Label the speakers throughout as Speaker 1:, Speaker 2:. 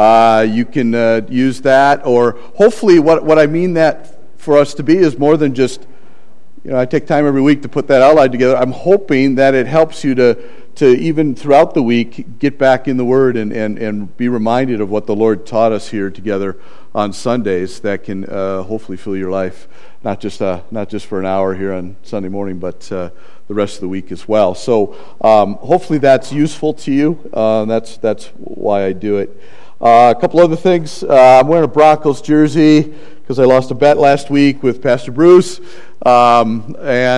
Speaker 1: You can use that, or hopefully what I mean that for us to be is more than just, I take time every week to put that outline together. I'm hoping that it helps you to even throughout the week get back in the Word and be reminded of what the Lord taught us here together on Sundays. That can hopefully fill your life, not just for an hour here on Sunday morning, but the rest of the week as well. So hopefully that's useful to you. That's why I do it. A couple other things. I'm wearing a Broncos jersey because I lost a bet last week with Pastor Bruce. I'm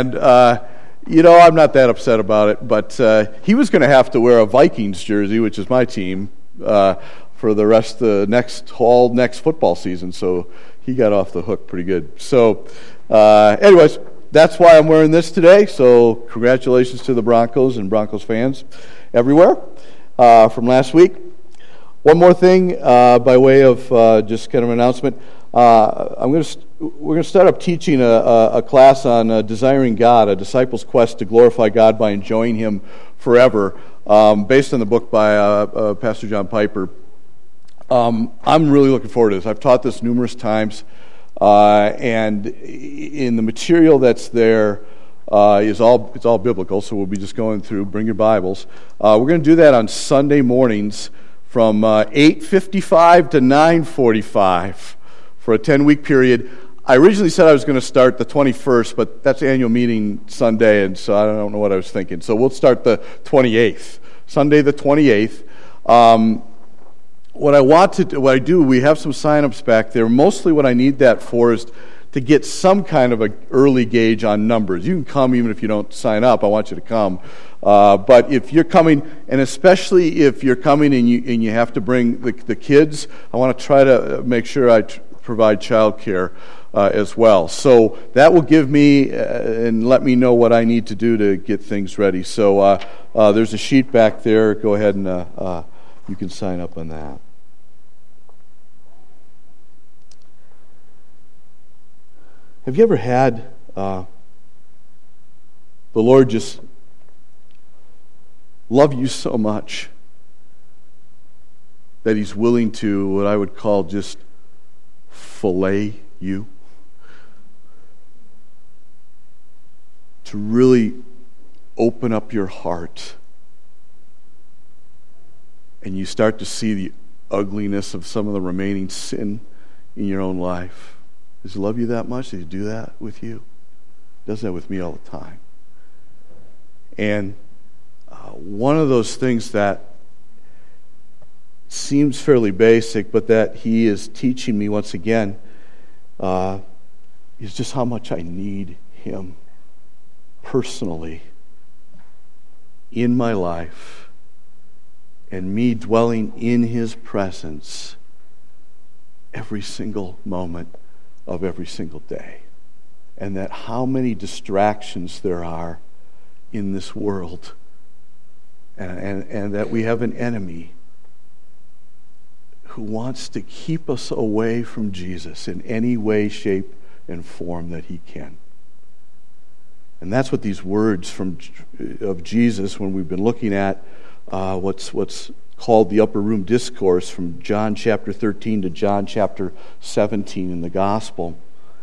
Speaker 1: not that upset about it, but he was going to have to wear a Vikings jersey, which is my team, for the rest of the next football season, so he got off the hook pretty good. So, anyways, that's why I'm wearing this today, so congratulations to the Broncos and Broncos fans everywhere from last week. One more thing by way of just kind of an announcement. We're going to start up teaching a class on Desiring God, a disciple's quest to glorify God by enjoying Him forever, based on the book by Pastor John Piper. I'm really looking forward to this. I've taught this numerous times, and in the material that's there it's all biblical, so we'll be just going through. Bring your Bibles. We're going to do that on Sunday mornings from 8:55 to 9:45 for a 10-week period. I originally said I was going to start the 21st, but that's annual meeting Sunday, and so I don't know what I was thinking. So we'll start the 28th, Sunday the 28th. What I do, we have some sign-ups back there. Mostly what I need that for is to get some kind of an early gauge on numbers. You can come even if you don't sign up. I want you to come. But if you're coming, and especially if you're coming and you have to bring the kids, I want to try to make sure I provide childcare as well. So that will give me and let me know what I need to do to get things ready. So there's a sheet back there. Go ahead and you can sign up on that. Have you ever had the Lord just love you so much that He's willing to, what I would call, just fillet you? To really open up your heart and you start to see the ugliness of some of the remaining sin in your own life. Does He love you that much? Does He do that with you? He does that with me all the time. And one of those things that seems fairly basic, but that He is teaching me once again, is just how much I need Him personally in my life, and me dwelling in His presence every single moment of every single day. And that how many distractions there are in this world, and that we have an enemy who wants to keep us away from Jesus in any way, shape, and form that he can. And that's what these words of Jesus, when we've been looking at what's called the Upper Room Discourse from John chapter 13 to John chapter 17 in the Gospel,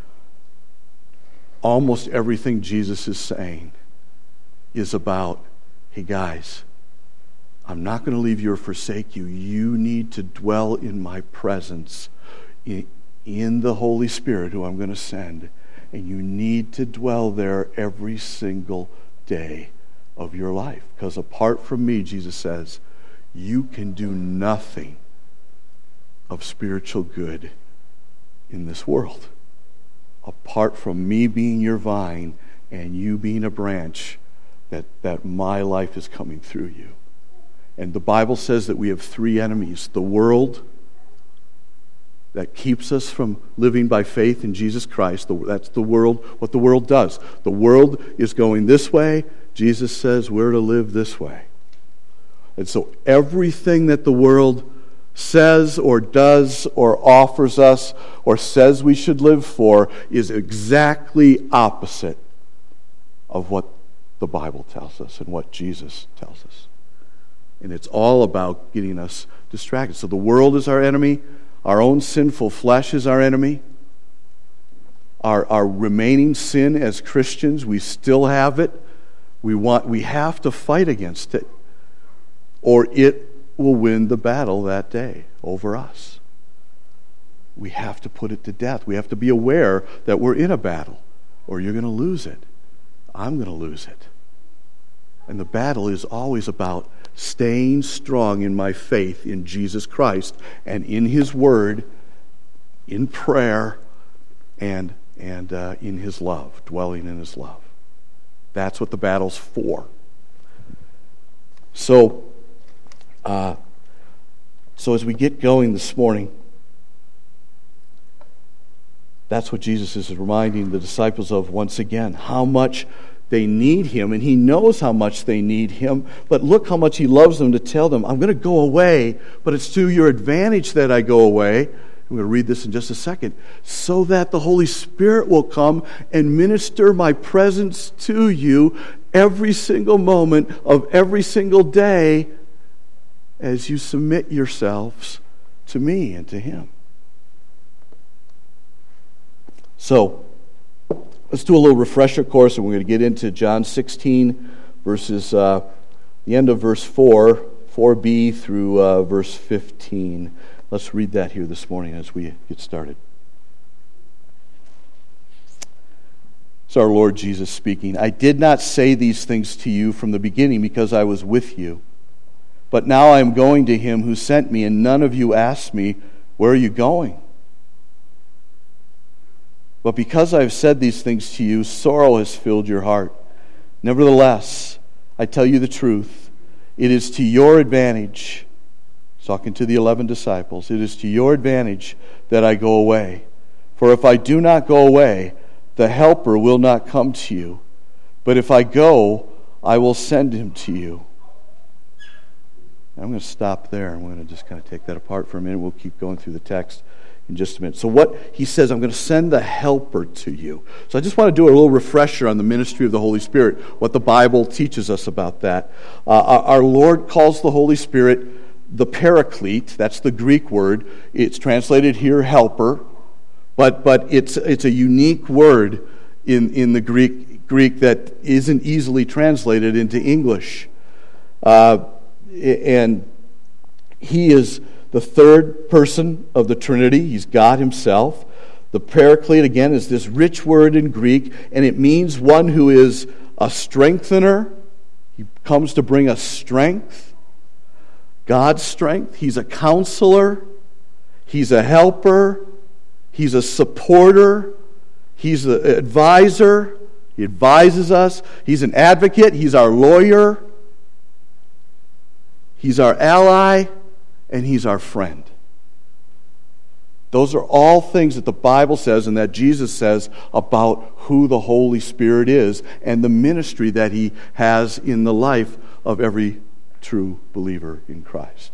Speaker 1: almost everything Jesus is saying is about, hey guys, I'm not going to leave you or forsake you. You need to dwell in my presence in the Holy Spirit who I'm going to send. And you need to dwell there every single day of your life. Because apart from me, Jesus says, you can do nothing of spiritual good in this world. Apart from me being your vine and you being a branch, that my life is coming through you. And the Bible says that we have three enemies. The world, that keeps us from living by faith in Jesus Christ. That's the world, what the world does. The world is going this way. Jesus says we're to live this way. And so everything that the world says or does or offers us or says we should live for is exactly opposite of what the Bible tells us and what Jesus tells us. And it's all about getting us distracted. So the world is our enemy. Our own sinful flesh is our enemy. Our remaining sin as Christians, we still have it. We have to fight against it, or it will win the battle that day over us. We have to put it to death. We have to be aware that we're in a battle, or you're going to lose it. I'm going to lose it. And the battle is always about staying strong in my faith in Jesus Christ and in His Word, in prayer, and in His love, dwelling in His love. That's what the battle's for. So as we get going this morning, that's what Jesus is reminding the disciples of once again, how much they need Him, and He knows how much they need Him, but look how much He loves them to tell them, I'm going to go away, but it's to your advantage that I go away. I'm going to read this in just a second. So that the Holy Spirit will come and minister my presence to you every single moment of every single day as you submit yourselves to me and to Him. So, let's do a little refresher course, and we're going to get into John 16, verses, the end of verse 4b through verse 15. Let's read that here this morning as we get started. It's our Lord Jesus speaking. I did not say these things to you from the beginning because I was with you. But now I am going to Him who sent me, and none of you asked me, where are you going? But because I have said these things to you, sorrow has filled your heart. Nevertheless, I tell you the truth. It is to your advantage, talking to the 11 disciples, it is to your advantage that I go away. For if I do not go away, the Helper will not come to you. But if I go, I will send Him to you. I'm going to stop there, and we're going to just kind of take that apart for a minute. We'll keep going through the text in just a minute. So what He says, I'm going to send the Helper to you. So I just want to do a little refresher on the ministry of the Holy Spirit, what the Bible teaches us about that. Our Lord calls the Holy Spirit the Paraclete. That's the Greek word. It's translated here helper, but it's a unique word in the Greek that isn't easily translated into English. And He is the third person of the Trinity. He's God Himself. The Paraclete, again, is this rich word in Greek, and it means one who is a strengthener. He comes to bring us strength, God's strength. He's a counselor. He's a helper. He's a supporter. He's an advisor. He advises us. He's an advocate. He's our lawyer. He's our ally. And He's our friend. Those are all things that the Bible says and that Jesus says about who the Holy Spirit is and the ministry that He has in the life of every true believer in Christ.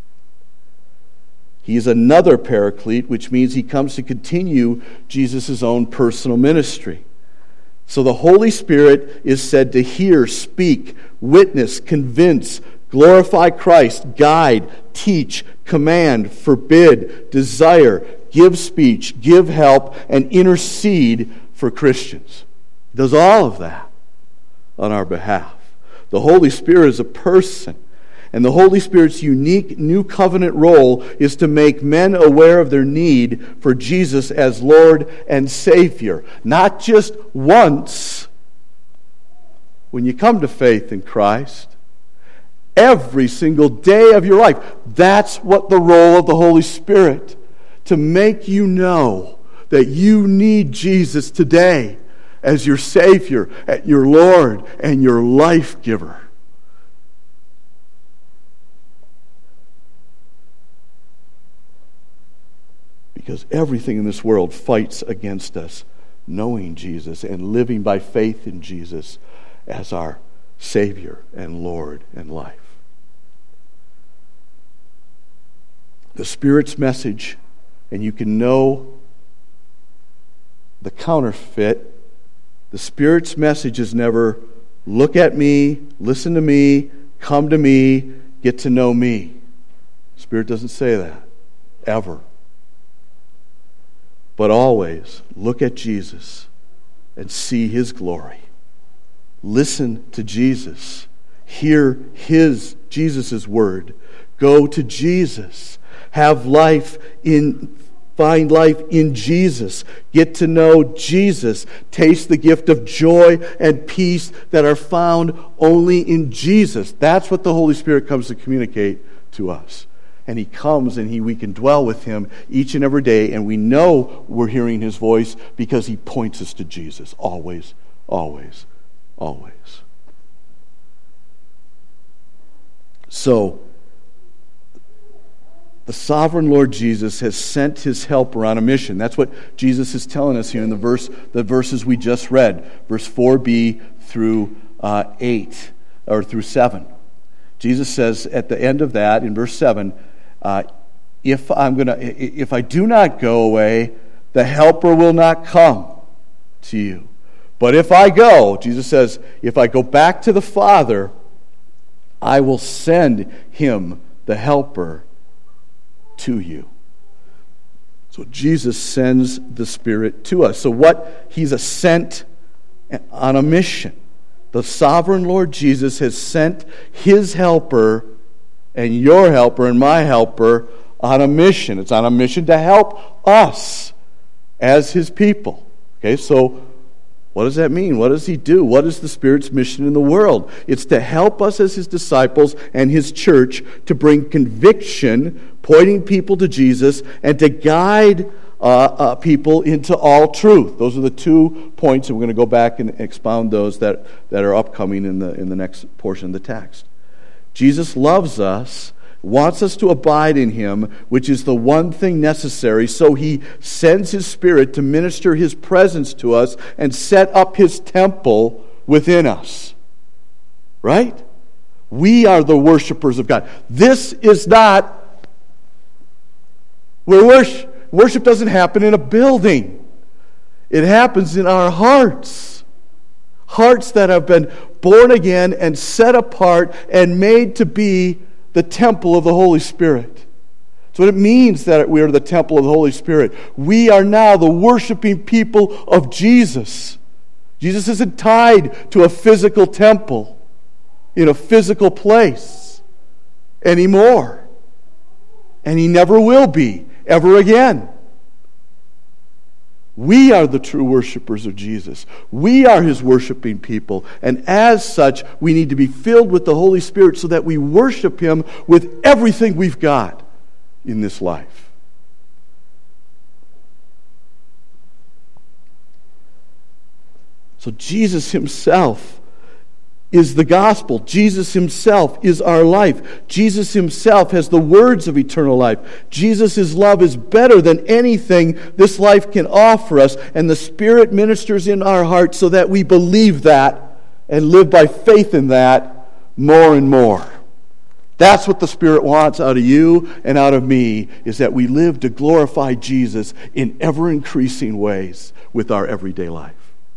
Speaker 1: He is another Paraclete, which means He comes to continue Jesus' own personal ministry. So the Holy Spirit is said to hear, speak, witness, convince, glorify Christ, guide, teach, command, forbid, desire, give speech, give help, and intercede for Christians. He does all of that on our behalf. The Holy Spirit is a person, and the Holy Spirit's unique new covenant role is to make men aware of their need for Jesus as Lord and Savior. Not just once when you come to faith in Christ, every single day of your life. That's what the role of the Holy Spirit, to make you know that you need Jesus today as your Savior, your Lord, and your life giver. Because everything in this world fights against us knowing Jesus and living by faith in Jesus as our Savior and Lord and life. The Spirit's message, and you can know the counterfeit. The Spirit's message is never, look at me, listen to me, come to me, get to know me. Spirit doesn't say that, ever. But always look at Jesus and see His glory. Listen to Jesus. Hear Jesus' word. Go to Jesus. Find life in Jesus. Get to know Jesus. Taste the gift of joy and peace that are found only in Jesus. That's what the Holy Spirit comes to communicate to us. And He comes and we can dwell with Him each and every day, and we know we're hearing His voice because He points us to Jesus. Always, always, always. So, the sovereign Lord Jesus has sent His helper on a mission. That's what Jesus is telling us here in the verses we just read, verse 4b through 8 or through 7. Jesus says at the end of that, in verse 7, if I do not go away, the helper will not come to you. But if I go, Jesus says, if I go back to the Father, I will send Him, the helper, to you. So Jesus sends the Spirit to us. So He's sent on a mission. The sovereign Lord Jesus has sent His helper and your helper and my helper on a mission. It's on a mission to help us as His people. Okay, so what does that mean? What does He do? What is the Spirit's mission in the world? It's to help us as His disciples and His church to bring conviction, pointing people to Jesus, and to guide people into all truth. Those are the 2 points, and we're going to go back and expound those that are upcoming in the next portion of the text. Jesus loves us, wants us to abide in Him, which is the one thing necessary, so He sends His Spirit to minister His presence to us and set up His temple within us. Right? We are the worshipers of God. This is not where worship doesn't happen in a building. It happens in our hearts. Hearts that have been born again and set apart and made to be the temple of the Holy Spirit. That's what it means that we are the temple of the Holy Spirit. We are now the worshiping people of Jesus. Jesus isn't tied to a physical temple in a physical place anymore. And He never will be ever again. We are the true worshipers of Jesus. We are His worshiping people. And as such, we need to be filled with the Holy Spirit so that we worship Him with everything we've got in this life. So Jesus Himself is the gospel. Jesus Himself is our life. Jesus Himself has the words of eternal life. Jesus' love is better than anything this life can offer us, and the Spirit ministers in our hearts so that we believe that and live by faith in that more and more. That's what the Spirit wants out of you and out of me, is that we live to glorify Jesus in ever-increasing ways with our everyday life.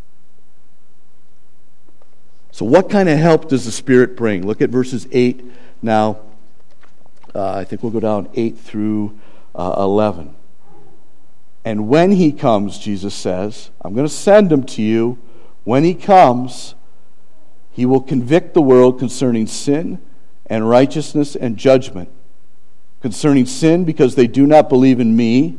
Speaker 1: So what kind of help does the Spirit bring? Look at verses 8 now. I think we'll go down 8 through 11. And when He comes, Jesus says, I'm going to send Him to you. When He comes, He will convict the world concerning sin and righteousness and judgment. Concerning sin, because they do not believe in me.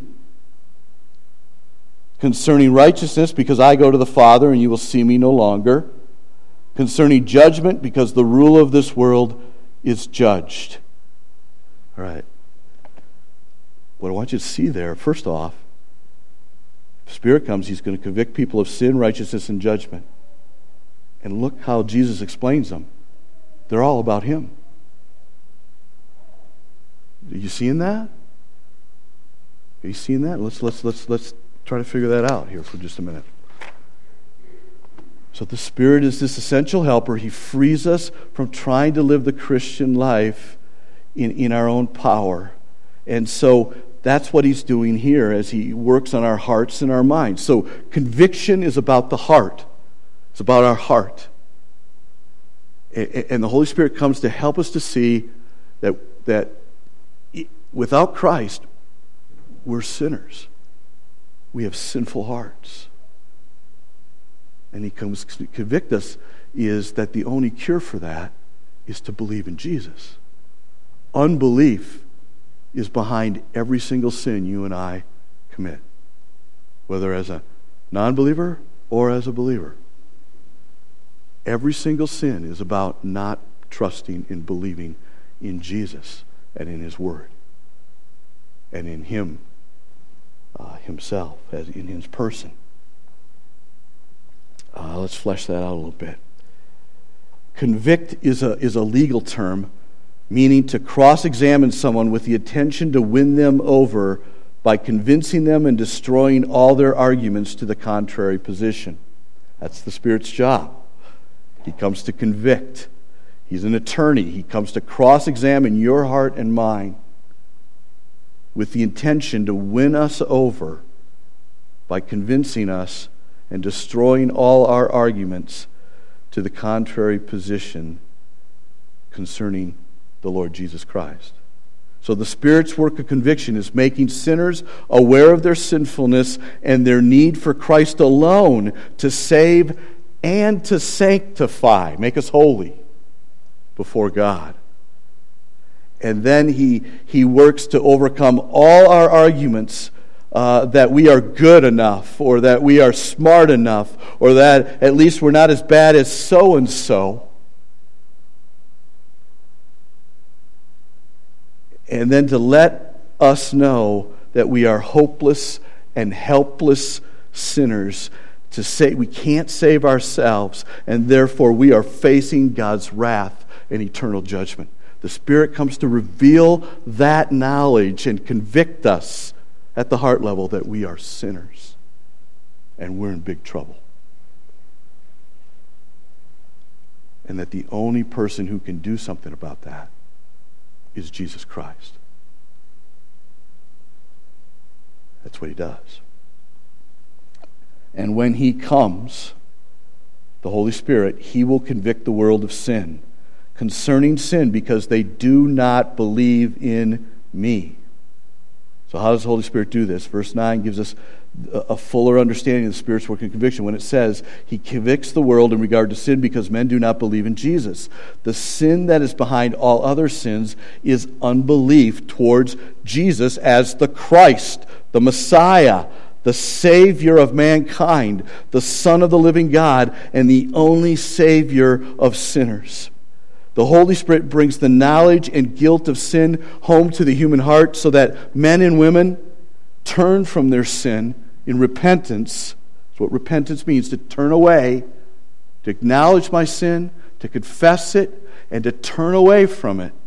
Speaker 1: Concerning righteousness, because I go to the Father and you will see me no longer. Concerning judgment, because the ruler of this world is judged. All right. What I want you to see there, first off, if the Spirit comes, He's going to convict people of sin, righteousness, and judgment. And look how Jesus explains them. They're all about Him. Are you seeing that? Are you seeing that? Let's try to figure that out here for just a minute. So the Spirit is this essential helper. He frees us from trying to live the Christian life in our own power. And so that's what He's doing here as He works on our hearts and our minds. So conviction is about the heart. It's about our heart. And the Holy Spirit comes to help us to see that without Christ, we're sinners. We have sinful hearts. And he comes to convict us is that the only cure for that is to believe in Jesus. Unbelief is behind every single sin you and I commit, whether as a non-believer or as a believer. Every single sin is about not trusting and believing in Jesus and in His Word and in Him Himself, as in His person. Let's flesh that out a little bit. Convict is a legal term meaning to cross-examine someone with the intention to win them over by convincing them and destroying all their arguments to the contrary position. That's the Spirit's job. He comes to convict. He's an attorney. He comes to cross-examine your heart and mind with the intention to win us over by convincing us and destroying all our arguments to the contrary position concerning the Lord Jesus Christ. So the Spirit's work of conviction is making sinners aware of their sinfulness and their need for Christ alone to save and to sanctify, make us holy before God. And then he works to overcome all our arguments that we are good enough, or that we are smart enough, or that at least we're not as bad as so-and-so. And then to let us know that we are hopeless and helpless sinners, to say we can't save ourselves, and therefore we are facing God's wrath and eternal judgment. The Spirit comes to reveal that knowledge and convict us at the heart level that we are sinners and we're in big trouble. And that the only person who can do something about that is Jesus Christ. That's what He does. And when He comes, the Holy Spirit, He will convict the world of sin, concerning sin, because they do not believe in me. So how does the Holy Spirit do this? Verse 9 gives us a fuller understanding of the Spirit's work of conviction when it says He convicts the world in regard to sin because men do not believe in Jesus. The sin that is behind all other sins is unbelief towards Jesus as the Christ, the Messiah, the Savior of mankind, the Son of the living God, and the only Savior of sinners. The Holy Spirit brings the knowledge and guilt of sin home to the human heart so that men and women turn from their sin in repentance. That's what repentance means, to turn away, to acknowledge my sin, to confess it, and to turn away from it.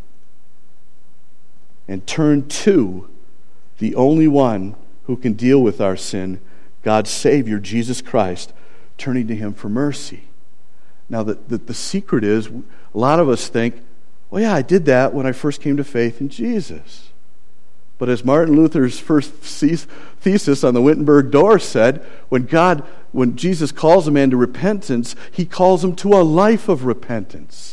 Speaker 1: And turn to the only one who can deal with our sin, God's Savior, Jesus Christ, turning to Him for mercy. Now, the secret is, a lot of us think, well, yeah, I did that when I first came to faith in Jesus. But as Martin Luther's first thesis on the Wittenberg door said, when Jesus calls a man to repentance, He calls him to a life of repentance.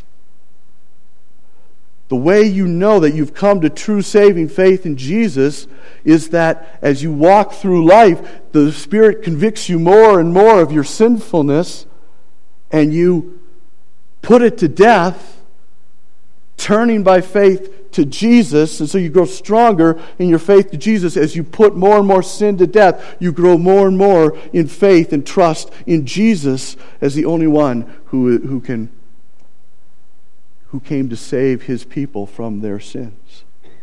Speaker 1: The way you know that you've come to true saving faith in Jesus is that as you walk through life, the Spirit convicts you more and more of your sinfulness, and you put it to death, turning by faith to Jesus. And so you grow stronger in your faith to Jesus. As you put more and more sin to death, you grow more and more in faith and trust in Jesus as the only one who came to save His people from their sins.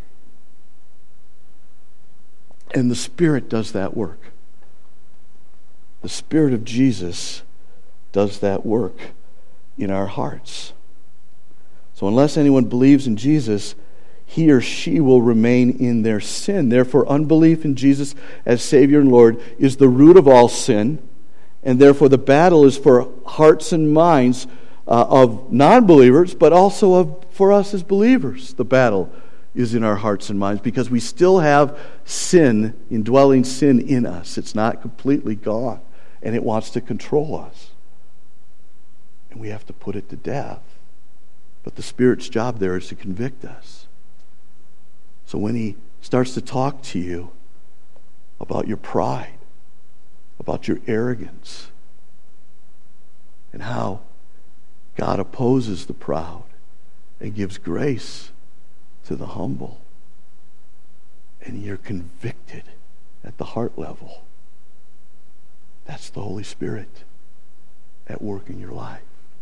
Speaker 1: And the Spirit does that work. The Spirit of Jesus does that work in our hearts. So unless anyone believes in Jesus, he or she will remain in their sin. Therefore, unbelief in Jesus as Savior and Lord is the root of all sin, and therefore the battle is for hearts and minds of non-believers, but also for us as believers. The battle is in our hearts and minds because we still have sin, indwelling sin in us. It's not completely gone, and it wants to control us. And we have to put it to death. But the Spirit's job there is to convict us. So when he starts to talk to you about your pride, about your arrogance, and how God opposes the proud and gives grace to the humble, and you're convicted at the heart level, that's the Holy Spirit at work in your life.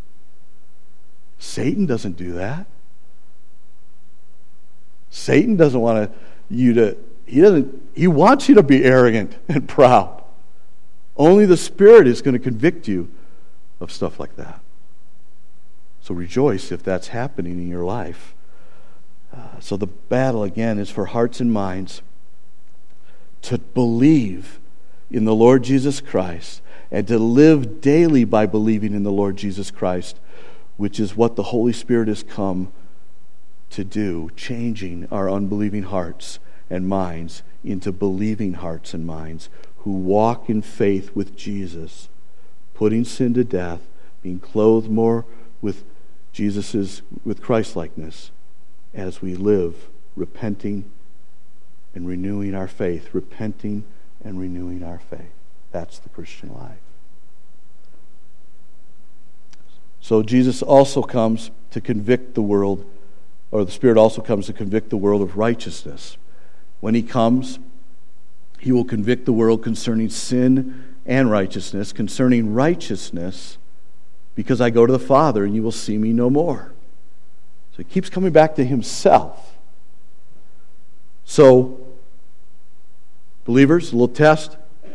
Speaker 1: Satan doesn't do that. Satan doesn't want you to, he wants you to be arrogant and proud. Only the Spirit is going to convict you of stuff like that. So rejoice if that's happening in your life. So the battle, again, is for hearts and minds to believe in the Lord Jesus Christ and to live daily by believing in the Lord Jesus Christ, which is what the Holy Spirit has come to do, changing our unbelieving hearts and minds into believing hearts and minds who walk in faith with Jesus, putting sin to death, being clothed more with with Christ-likeness as we live, repenting and renewing our faith, repenting and renewing our faith. That's the Christian life. So Jesus also comes to convict the world, or the Spirit also comes to convict the world of righteousness. When he comes, he will convict the world concerning sin and righteousness. Concerning righteousness, because I go to the Father and you will see me no more. So he keeps coming back to himself. So, believers, a little test.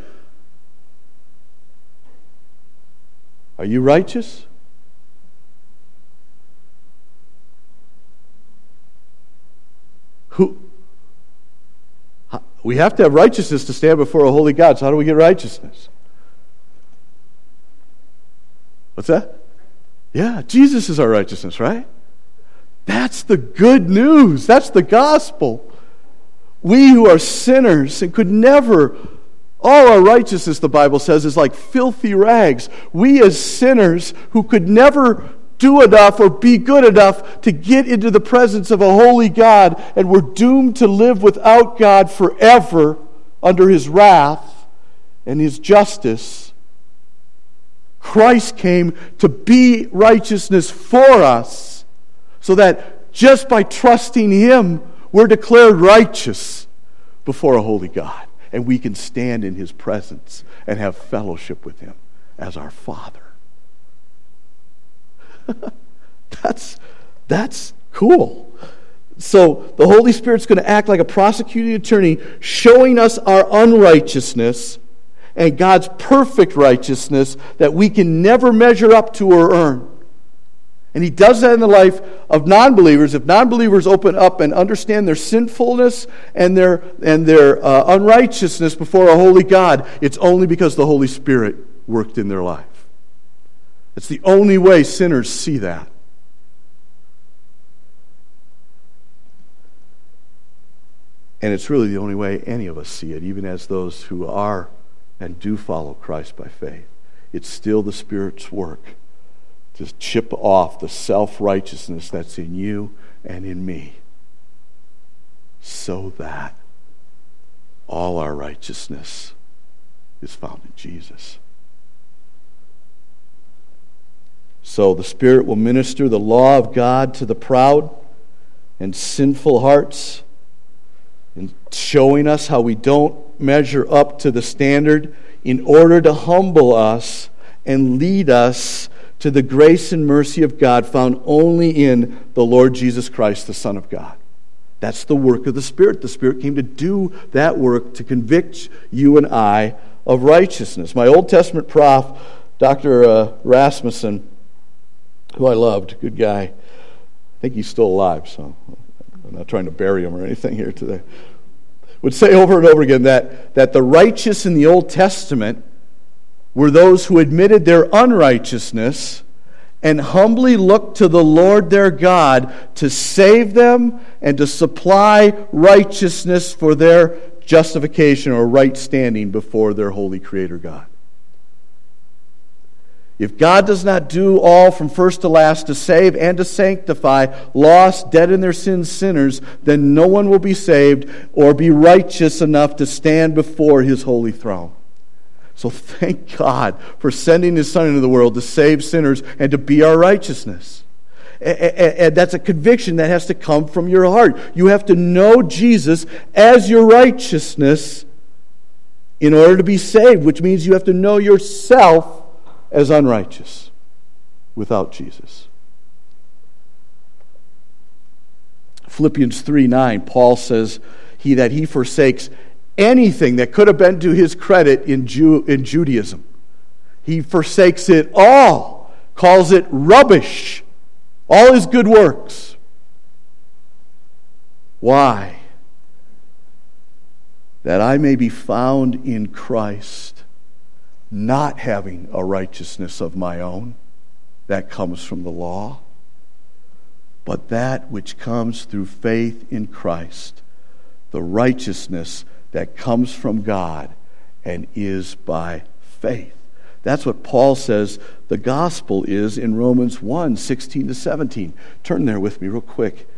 Speaker 1: Are you righteous? We have to have righteousness to stand before a holy God. So how do we get righteousness? What's that? Yeah, Jesus is our righteousness, right? That's the good news. That's the gospel. We who are sinners and could never, all our righteousness, the Bible says, is like filthy rags. We as sinners who could never do enough or be good enough to get into the presence of a holy God, and we're doomed to live without God forever under his wrath and his justice. Christ came to be righteousness for us, so that just by trusting him, we're declared righteous before a holy God, and we can stand in his presence and have fellowship with him as our Father. That's cool. So the Holy Spirit's going to act like a prosecuting attorney, showing us our unrighteousness and God's perfect righteousness that we can never measure up to or earn. And he does that in the life of non-believers. If non-believers open up and understand their sinfulness and their unrighteousness before a holy God, it's only because the Holy Spirit worked in their life. It's the only way sinners see that. And it's really the only way any of us see it, even as those who are and do follow Christ by faith. It's still the Spirit's work to chip off the self-righteousness that's in you and in me, so that all our righteousness is found in Jesus. So the Spirit will minister the law of God to the proud and sinful hearts, and showing us how we don't measure up to the standard, in order to humble us and lead us to the grace and mercy of God found only in the Lord Jesus Christ, the Son of God. That's the work of the Spirit. The Spirit came to do that work, to convict you and I of righteousness. My Old Testament prof, Dr. Rasmussen, who I loved, good guy. I think he's still alive, so I'm not trying to bury him or anything here today. Would say over and over again that the righteous in the Old Testament were those who admitted their unrighteousness and humbly looked to the Lord their God to save them and to supply righteousness for their justification or right standing before their holy Creator God. If God does not do all from first to last to save and to sanctify lost, dead in their sins sinners, then no one will be saved or be righteous enough to stand before His holy throne. So thank God for sending His Son into the world to save sinners and to be our righteousness. And that's a conviction that has to come from your heart. You have to know Jesus as your righteousness in order to be saved, which means you have to know yourself as unrighteous without Jesus. Philippians 3:9, Paul says, he forsakes anything that could have been to his credit in Judaism. He forsakes it all, calls it rubbish, all his good works. Why? That I may be found in Christ, not having a righteousness of my own that comes from the law, but that which comes through faith in Christ, the righteousness that comes from God and is by faith. That's what Paul says the gospel is in Romans 1:16-17. Turn there with me real quick.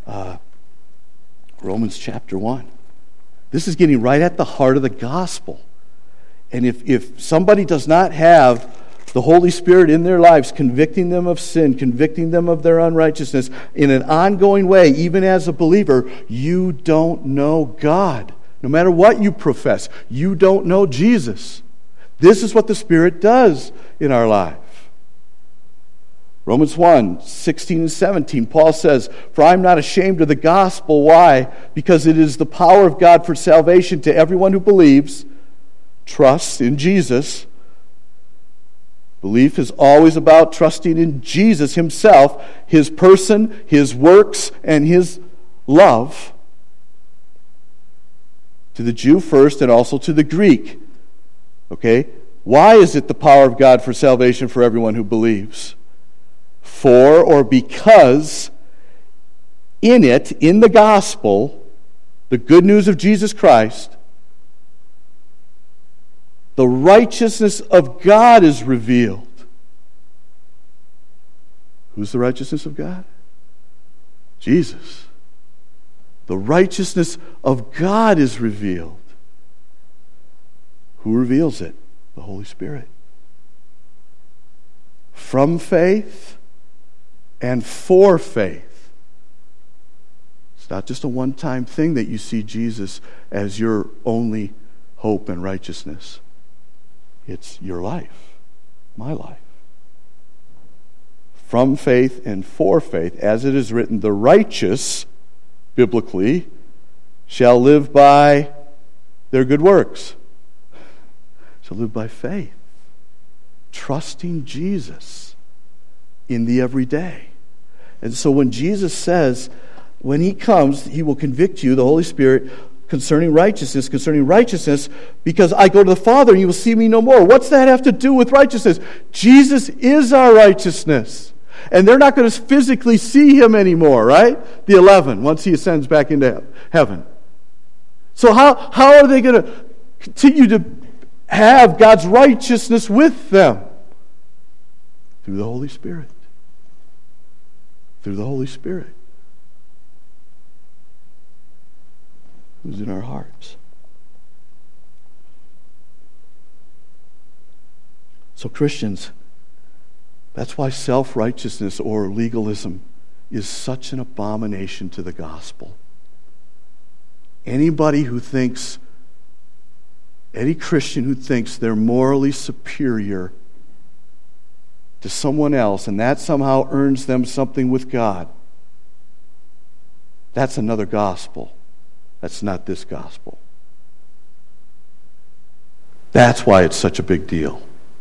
Speaker 1: Romans chapter 1. This is getting right at the heart of the gospel. And if somebody does not have the Holy Spirit in their lives, convicting them of sin, convicting them of their unrighteousness in an ongoing way, even as a believer, you don't know God. No matter what you profess, you don't know Jesus. This is what the Spirit does in our life. Romans 1:16-17, Paul says, "For I am not ashamed of the gospel." Why? Because it is the power of God for salvation to everyone who believes, trusts in Jesus. Belief is always about trusting in Jesus Himself, His person, His works, and His love. To the Jew first and also to the Greek. Okay? Why is it the power of God for salvation for everyone who believes? For or because in it, in the gospel, the good news of Jesus Christ, the righteousness of God is revealed. Who's the righteousness of God? Jesus. The righteousness of God is revealed. Who reveals it? The Holy Spirit. From faith and for faith. It's not just a one-time thing that you see Jesus as your only hope and righteousness. It's your life, my life. From faith and for faith, as it is written, the righteous, biblically, shall live by their good works. Shall live by faith. Trusting Jesus in the everyday. And so when Jesus says, when He comes, He will convict you, the Holy Spirit, concerning righteousness, because I go to the Father and you will see me no more. What's that have to do with righteousness? Jesus is our righteousness. And they're not going to physically see Him anymore, right? The 11, once He ascends back into heaven. So how are they going to continue to have God's righteousness with them? Through the Holy Spirit. Through the Holy Spirit. Who's in our hearts. So Christians, that's why self-righteousness or legalism is such an abomination to the gospel. Any Christian who thinks they're morally superior to someone else and that somehow earns them something with God, that's another gospel. That's not this gospel. That's why it's such a big deal.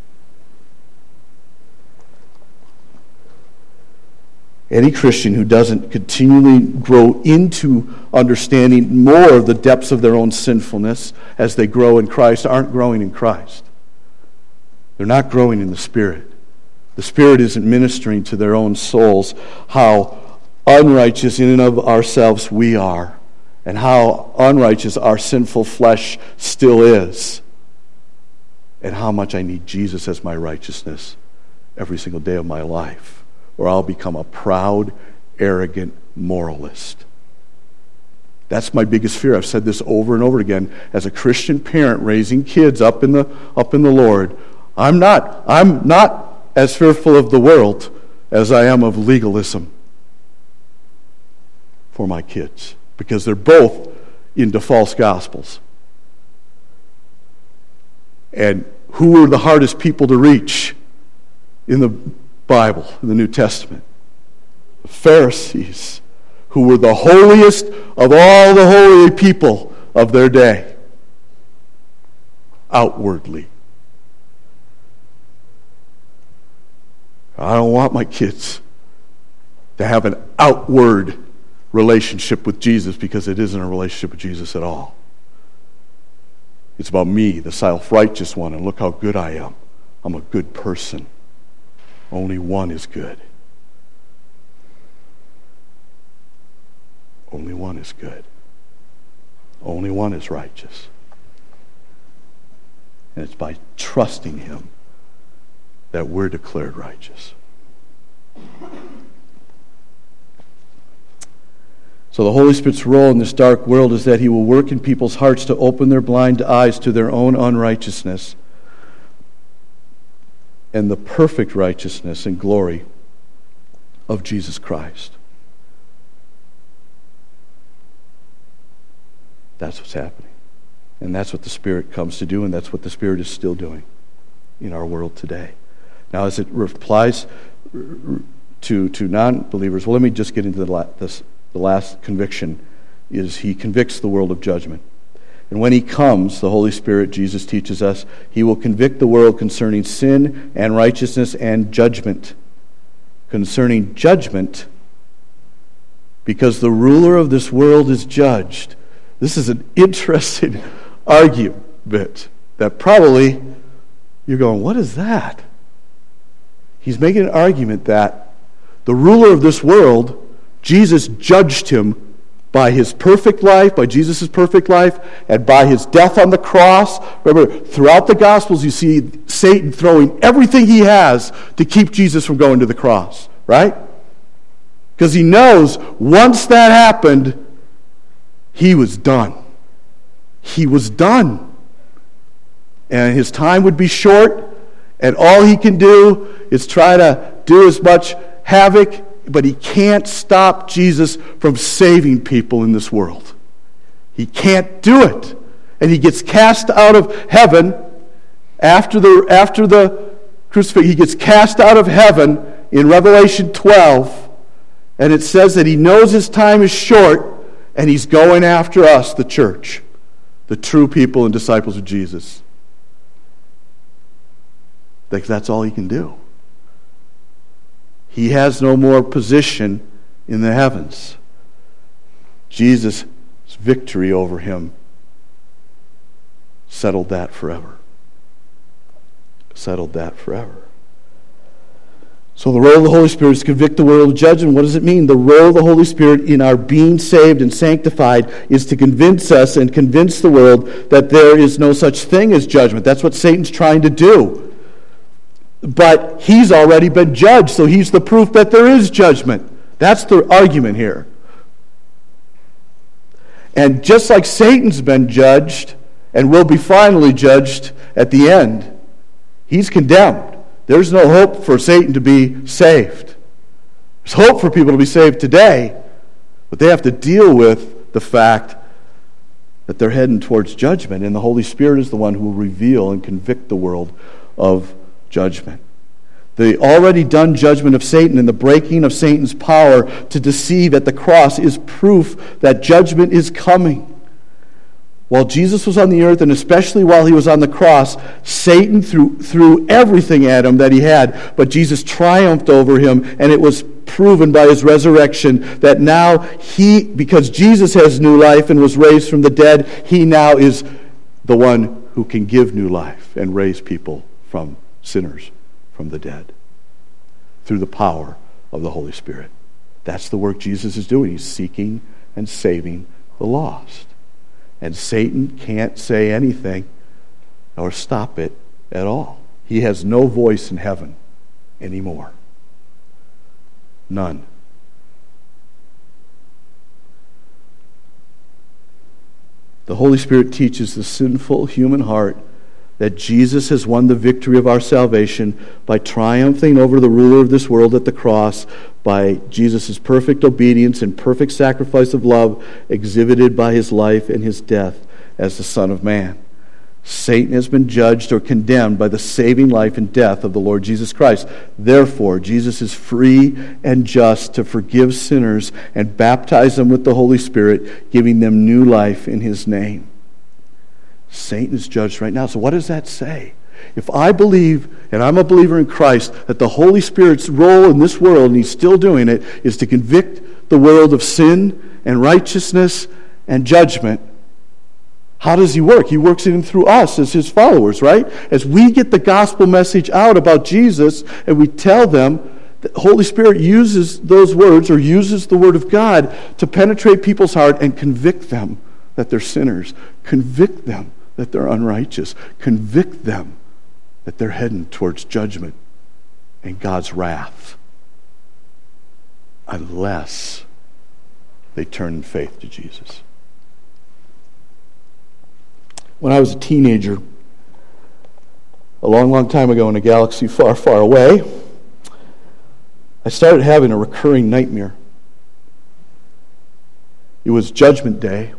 Speaker 1: Any Christian who doesn't continually grow into understanding more of the depths of their own sinfulness as they grow in Christ aren't growing in Christ. They're not growing in the Spirit. The Spirit isn't ministering to their own souls how unrighteous in and of ourselves we are, and how unrighteous our sinful flesh still is, and how much I need Jesus as my righteousness every single day of my life, or I'll become a proud, arrogant moralist. That's my biggest fear. I've said this over and over again. As a Christian parent raising kids up in the Lord, I'm not as fearful of the world as I am of legalism for my kids, because they're both into false gospels. And who were the hardest people to reach in the Bible, in the New Testament? The Pharisees, who were the holiest of all the holy people of their day, outwardly. I don't want my kids to have an outward relationship with Jesus, because it isn't a relationship with Jesus at all. It's about me, the self-righteous one, and look how good I am. I'm a good person. Only one is good. Only one is good. Only one is righteous. And it's by trusting him that we're declared righteous. So the Holy Spirit's role in this dark world is that he will work in people's hearts to open their blind eyes to their own unrighteousness and the perfect righteousness and glory of Jesus Christ. That's what's happening. And that's what the Spirit comes to do, and that's what the Spirit is still doing in our world today. Now, as it applies to non-believers, well, let me just get into the last conviction is he convicts the world of judgment. And when he comes, the Holy Spirit, Jesus teaches us, he will convict the world concerning sin and righteousness and judgment. Concerning judgment, because the ruler of this world is judged. This is an interesting argument that probably you're going, what is that? He's making an argument that the ruler of this world, Jesus judged him by his perfect life, by Jesus' perfect life, and by his death on the cross. Remember, throughout the Gospels, you see Satan throwing everything he has to keep Jesus from going to the cross, right? Because he knows once that happened, he was done. He was done. And his time would be short, and all he can do is try to do as much havoc, but he can't stop Jesus from saving people in this world. He can't do it. And he gets cast out of heaven after the crucifixion. He gets cast out of heaven in Revelation 12, and it says that he knows his time is short, and he's going after us, the church, the true people and disciples of Jesus. That's all he can do. He has no more position in the heavens. Jesus' victory over him settled that forever. Settled that forever. So the role of the Holy Spirit is to convict the world of judgment. What does it mean? The role of the Holy Spirit in our being saved and sanctified is to convince us and convince the world that there is no such thing as judgment. That's what Satan's trying to do. But he's already been judged, so he's the proof that there is judgment. That's the argument here. And just like Satan's been judged and will be finally judged at the end, he's condemned. There's no hope for Satan to be saved. There's hope for people to be saved today, but they have to deal with the fact that they're heading towards judgment, and the Holy Spirit is the one who will reveal and convict the world of judgment. The already done judgment of Satan and the breaking of Satan's power to deceive at the cross is proof that judgment is coming. While Jesus was on the earth, and especially while he was on the cross, Satan threw everything at him that he had, but Jesus triumphed over him, and it was proven by his resurrection that now because Jesus has new life and was raised from the dead, he now is the one who can give new life and raise people from sinners from the dead through the power of the Holy Spirit. That's the work Jesus is doing. He's seeking and saving the lost. And Satan can't say anything or stop it at all. He has no voice in heaven. anymore. None. The Holy Spirit teaches the sinful human heart that Jesus has won the victory of our salvation by triumphing over the ruler of this world at the cross, by Jesus' perfect obedience and perfect sacrifice of love exhibited by his life and his death as the Son of Man. Satan has been judged or condemned by the saving life and death of the Lord Jesus Christ. Therefore, Jesus is free and just to forgive sinners and baptize them with the Holy Spirit, giving them new life in his name. Satan is judged right now. So what does that say? If I believe, and I'm a believer in Christ, that the Holy Spirit's role in this world, and he's still doing it, is to convict the world of sin and righteousness and judgment, how does he work? He works in through us as his followers, right? As we get the gospel message out about Jesus and we tell them, the Holy Spirit uses those words or uses the Word of God to penetrate people's heart and convict them that they're sinners, convict them that they're unrighteous, convict them that they're heading towards judgment and God's wrath, unless they turn in faith to Jesus. When I was a teenager, a long, long time ago in a galaxy far, far away, I started having a recurring nightmare. It was Judgment Day,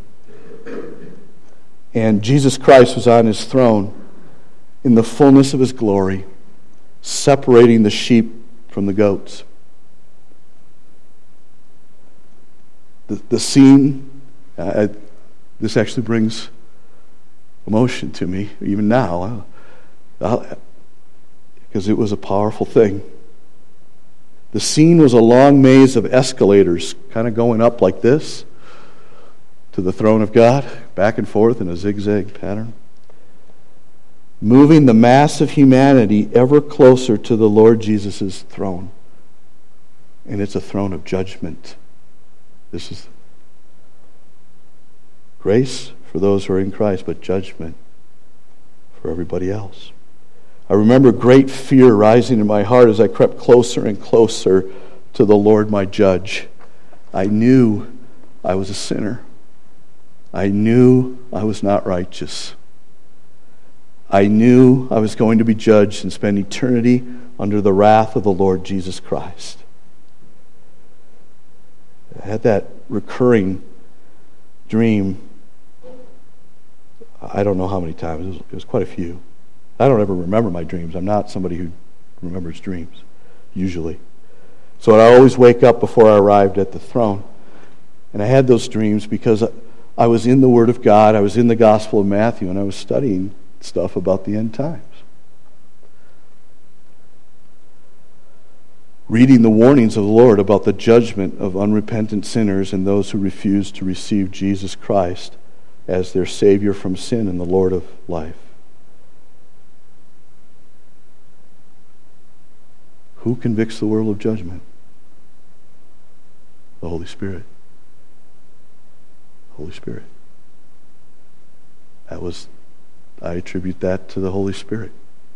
Speaker 1: and Jesus Christ was on his throne in the fullness of his glory, separating the sheep from the goats. The scene, this actually brings emotion to me, even now, because it was a powerful thing. The scene was a long maze of escalators, kind of going up like this to the throne of God, back and forth in a zigzag pattern, moving the mass of humanity ever closer to the Lord Jesus' throne. And it's a throne of judgment. This is grace for those who are in Christ, but judgment for everybody else. I remember great fear rising in my heart as I crept closer and closer to the Lord my judge. I knew I was a sinner. I knew I was not righteous. I knew I was going to be judged and spend eternity under the wrath of the Lord Jesus Christ. I had that recurring dream. I don't know how many times. It was quite a few. I don't ever remember my dreams. I'm not somebody who remembers dreams, usually. So I always wake up before I arrived at the throne. And I had those dreams because I was in the Word of God, I was in the Gospel of Matthew, and I was studying stuff about the end times. Reading the warnings of the Lord about the judgment of unrepentant sinners and those who refuse to receive Jesus Christ as their Savior from sin and the Lord of life. Who convicts the world of judgment? The Holy Spirit. Holy Spirit. I attribute that to the Holy Spirit.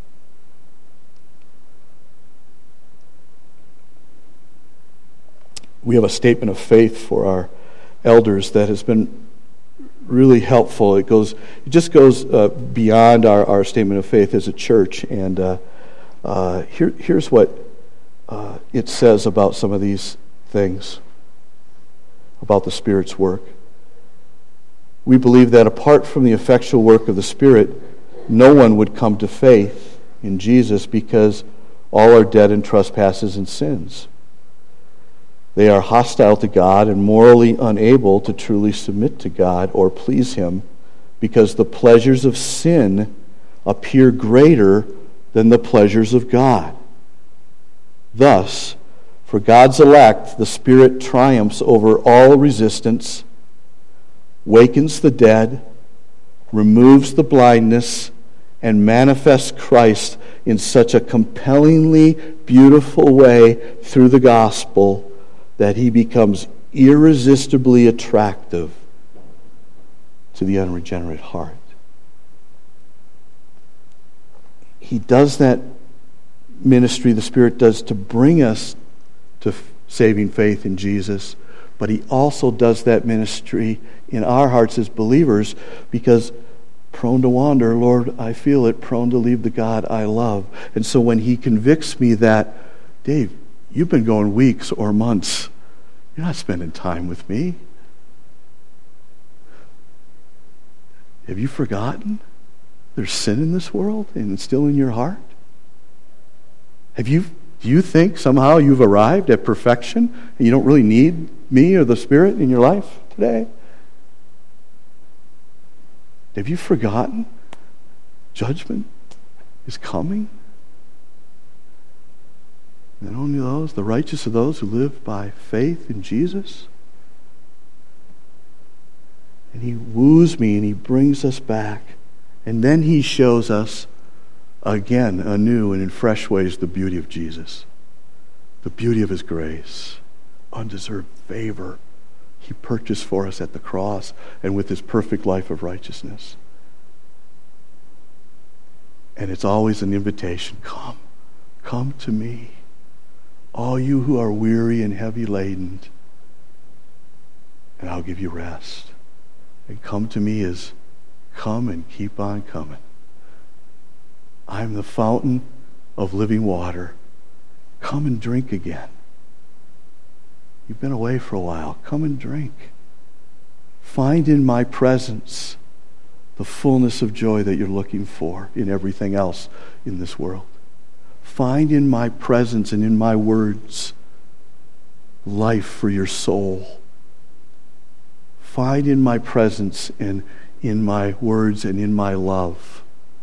Speaker 1: We have a statement of faith for our elders that has been really helpful. It just goes beyond our statement of faith as a church. And here's what it says about some of these things, about the Spirit's work. We believe that apart from the effectual work of the Spirit, no one would come to faith in Jesus because all are dead in trespasses and sins. They are hostile to God and morally unable to truly submit to God or please Him because the pleasures of sin appear greater than the pleasures of God. Thus, for God's elect, the Spirit triumphs over all resistance, wakens the dead, removes the blindness, and manifests Christ in such a compellingly beautiful way through the gospel that He becomes irresistibly attractive to the unregenerate heart. He does that ministry the Spirit does to bring us to saving faith in Jesus, but He also does that ministry in our hearts as believers, because prone to wander, Lord, I feel it, prone to leave the God I love. And so when He convicts me that, Dave, you've been going weeks or months, you're not spending time with me. Have you forgotten there's sin in this world and it's still in your heart? Do you think somehow you've arrived at perfection and you don't really need me or the Spirit in your life today? Have you forgotten judgment is coming? And only those, the righteous are those who live by faith in Jesus. And He woos me and He brings us back. And then He shows us again, anew and in fresh ways, the beauty of Jesus. The beauty of His grace. Undeserved favor He purchased for us at the cross and with His perfect life of righteousness. And it's always an invitation. Come to me, all you who are weary and heavy laden, and I'll give you rest. And come to me as come and keep on coming. I'm the fountain of living water. Come and drink again. You've been away for a while. Come and drink. Find in my presence the fullness of joy that you're looking for in everything else in this world. Find in my presence and in my words life for your soul. Find in my presence and in my words and in my love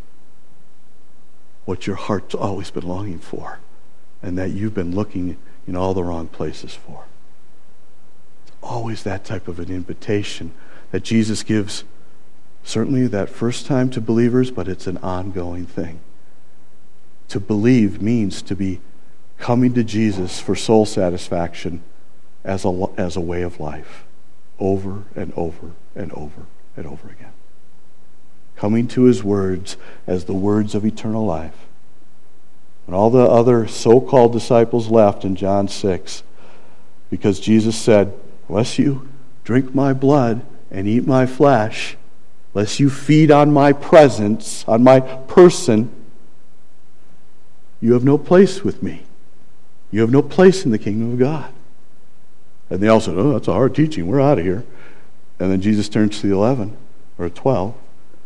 Speaker 1: what your heart's always been longing for and that you've been looking in all the wrong places for. It's always that type of an invitation that Jesus gives, certainly that first time to believers, but it's an ongoing thing. To believe means to be coming to Jesus for soul satisfaction as a way of life, over and over and over and over again. Coming to His words as the words of eternal life. When all the other so-called disciples left in John 6, because Jesus said, unless you drink my blood and eat my flesh, unless you feed on my presence, on my person, you have no place with me. You have no place in the kingdom of God. And they all said, oh, that's a hard teaching. We're out of here. And then Jesus turns to the 11 or 12.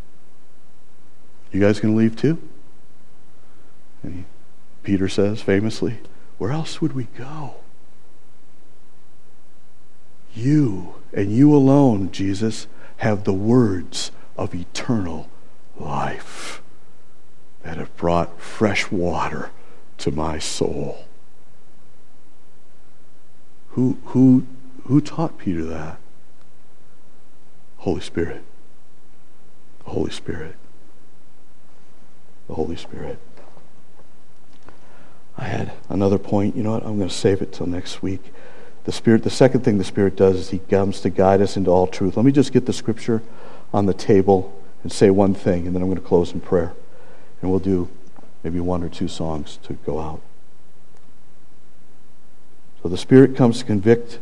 Speaker 1: You guys going to leave too? And Peter says famously, where else would we go? You and you alone, Jesus, have the words of eternal life that have brought fresh water to my soul. Who taught Peter that? Holy Spirit. The Holy Spirit. The Holy Spirit. I had another point. You know what? I'm going to save it till next week. The second thing the Spirit does is He comes to guide us into all truth. Let me just get the scripture on the table and say one thing, and then I'm going to close in prayer. And we'll do maybe one or two songs to go out. So the Spirit comes to convict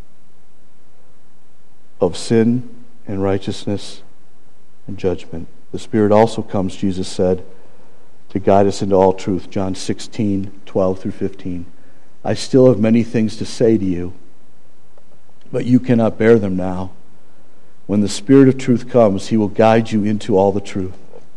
Speaker 1: of sin and righteousness and judgment. The Spirit also comes, Jesus said, to guide us into all truth. John 16:12 through 15. I still have many things to say to you, but you cannot bear them now. When the Spirit of truth comes, He will guide you into all the truth.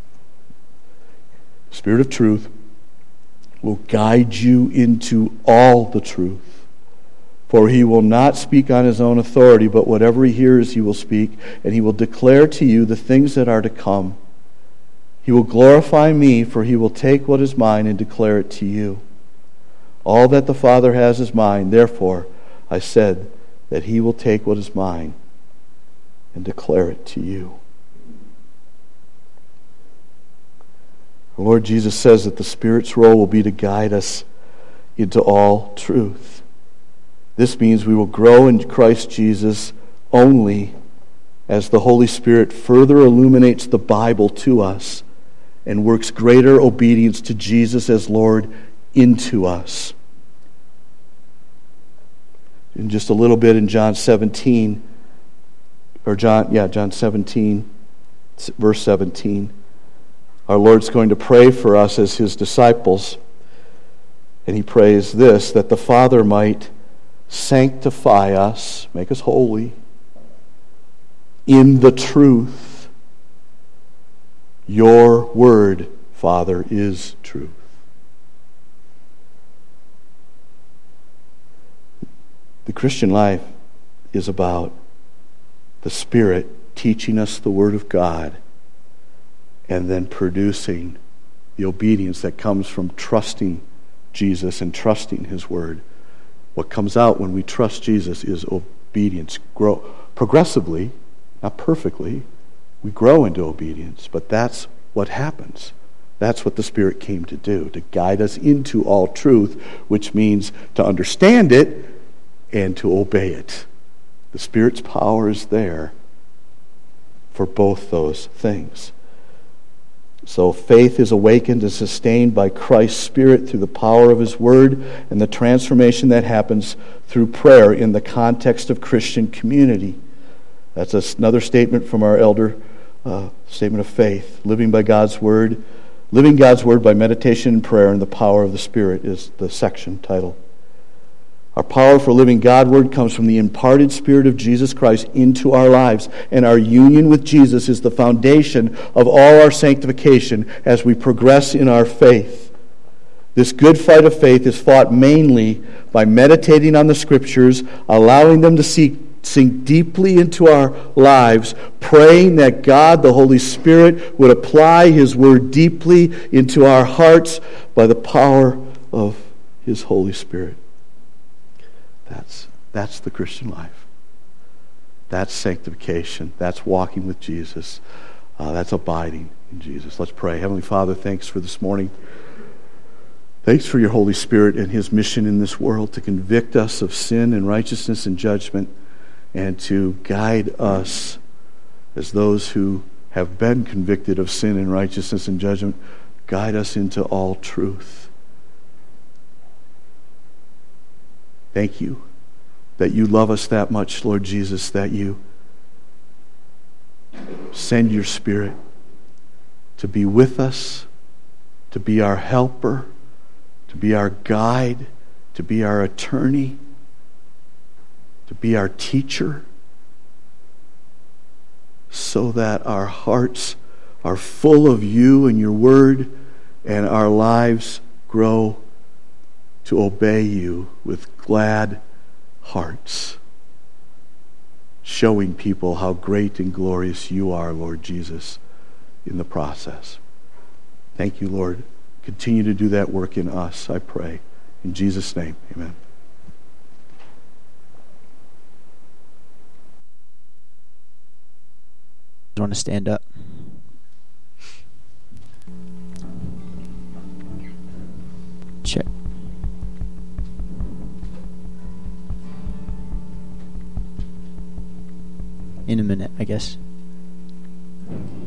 Speaker 1: The Spirit of truth will guide you into all the truth. For He will not speak on His own authority, but whatever He hears He will speak, and He will declare to you the things that are to come. He will glorify me, for He will take what is mine and declare it to you. All that the Father has is mine. Therefore, I said that He will take what is mine and declare it to you. The Lord Jesus says that the Spirit's role will be to guide us into all truth. This means we will grow in Christ Jesus only as the Holy Spirit further illuminates the Bible to us and works greater obedience to Jesus as Lord into us. In just a little bit in John 17, John 17, verse 17, our Lord's going to pray for us as His disciples. And He prays this, that the Father might sanctify us, make us holy, in the truth. Your word, Father, is truth. The Christian life is about the Spirit teaching us the Word of God and then producing the obedience that comes from trusting Jesus and trusting His Word. What comes out when we trust Jesus is obedience. Grow progressively, not perfectly. We grow into obedience, but that's what happens. That's what the Spirit came to do, to guide us into all truth, which means to understand it and to obey it. The Spirit's power is there for both those things. So faith is awakened and sustained by Christ's Spirit through the power of His Word and the transformation that happens through prayer in the context of Christian community. That's another statement from our elder statement of faith. Living God's Word by meditation and prayer and the power of the Spirit is the section title. Our power for living God's Word comes from the imparted Spirit of Jesus Christ into our lives, and our union with Jesus is the foundation of all our sanctification as we progress in our faith. This good fight of faith is fought mainly by meditating on the Scriptures, allowing them to sink deeply into our lives, praying that God, the Holy Spirit, would apply His Word deeply into our hearts by the power of His Holy Spirit. That's the Christian life. That's sanctification. That's walking with Jesus. That's abiding in Jesus. Let's pray. Heavenly Father, thanks for this morning. Thanks for your Holy Spirit and His mission in this world to convict us of sin and righteousness and judgment and to guide us as those who have been convicted of sin and righteousness and judgment. Guide us into all truth. Thank you that you love us that much, Lord Jesus, that you send your Spirit to be with us, to be our helper, to be our guide, to be our attorney, to be our teacher, so that our hearts are full of you and your word, and our lives grow to obey you with glad hearts, showing people how great and glorious you are, Lord Jesus, in the process. Thank you, Lord. Continue to do that work in us, I pray. In Jesus' name, amen.
Speaker 2: You want to stand up? Check. In a minute, I guess.